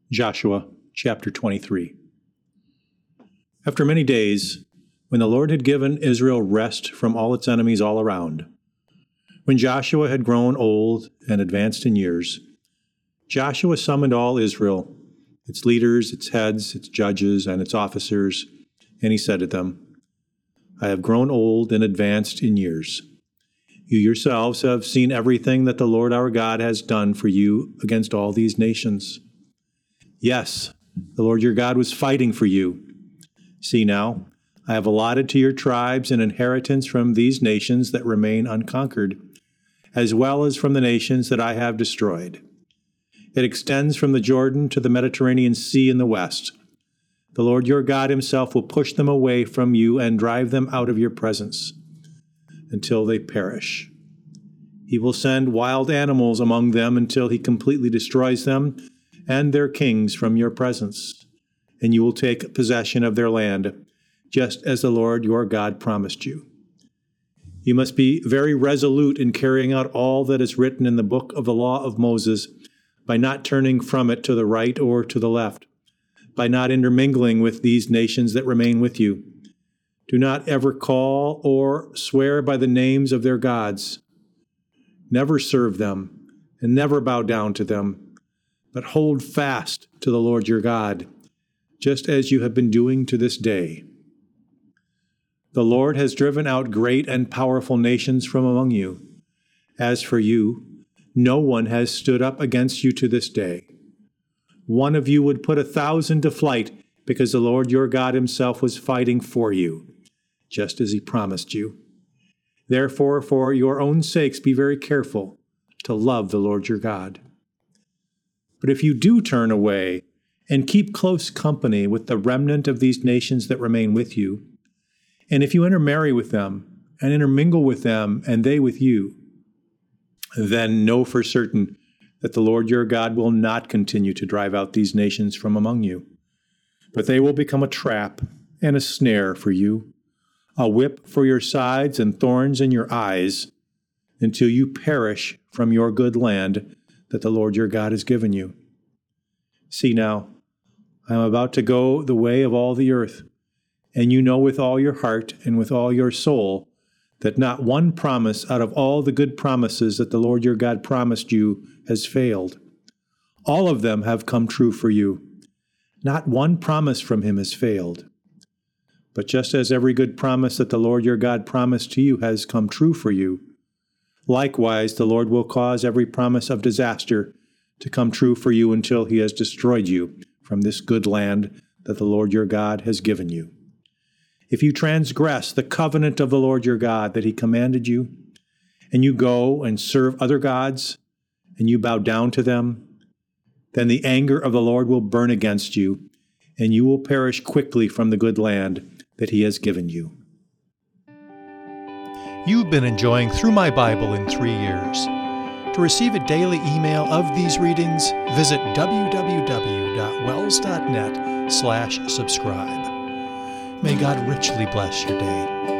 Joshua chapter 23. After many days, when the Lord had given Israel rest from all its enemies all around, when Joshua had grown old and advanced in years, Joshua summoned all Israel, its leaders, its heads, its judges, and its officers, and he said to them, I have grown old and advanced in years. You yourselves have seen everything that the Lord our God has done for you against all these nations. Yes, the Lord your God was fighting for you. See now, I have allotted to your tribes an inheritance from these nations that remain unconquered, as well as from the nations that I have destroyed. It extends from the Jordan to the Mediterranean Sea in the west. The Lord your God himself will push them away from you and drive them out of your presence until they perish. He will send wild animals among them until he completely destroys them and their kings from your presence, and you will take possession of their land, just as the Lord your God promised you. You must be very resolute in carrying out all that is written in the book of the law of Moses, by not turning from it to the right or to the left, by not intermingling with these nations that remain with you. Do not ever call or swear by the names of their gods. Never serve them, and never bow down to them, but hold fast to the Lord your God, just as you have been doing to this day. The Lord has driven out great and powerful nations from among you. As for you, no one has stood up against you to this day. One of you would put 1,000 to flight, because the Lord your God himself was fighting for you, just as he promised you. Therefore, for your own sakes, be very careful to love the Lord your God. But if you do turn away and keep close company with the remnant of these nations that remain with you, and if you intermarry with them and intermingle with them and they with you, then know for certain that the Lord your God will not continue to drive out these nations from among you, but they will become a trap and a snare for you, a whip for your sides and thorns in your eyes, until you perish from your good land that the Lord your God has given you. See now, I am about to go the way of all the earth, and you know with all your heart and with all your soul that not one promise out of all the good promises that the Lord your God promised you has failed. All of them have come true for you. Not one promise from him has failed. But just as every good promise that the Lord your God promised to you has come true for you, likewise the Lord will cause every promise of disaster to come true for you until he has destroyed you from this good land that the Lord your God has given you. If you transgress the covenant of the Lord your God that he commanded you, and you go and serve other gods, and you bow down to them, then the anger of the Lord will burn against you, and you will perish quickly from the good land that he has given you. You've been enjoying Through My Bible in 3 Years. To receive a daily email of these readings, visit www.wells.net/subscribe. May God richly bless your day.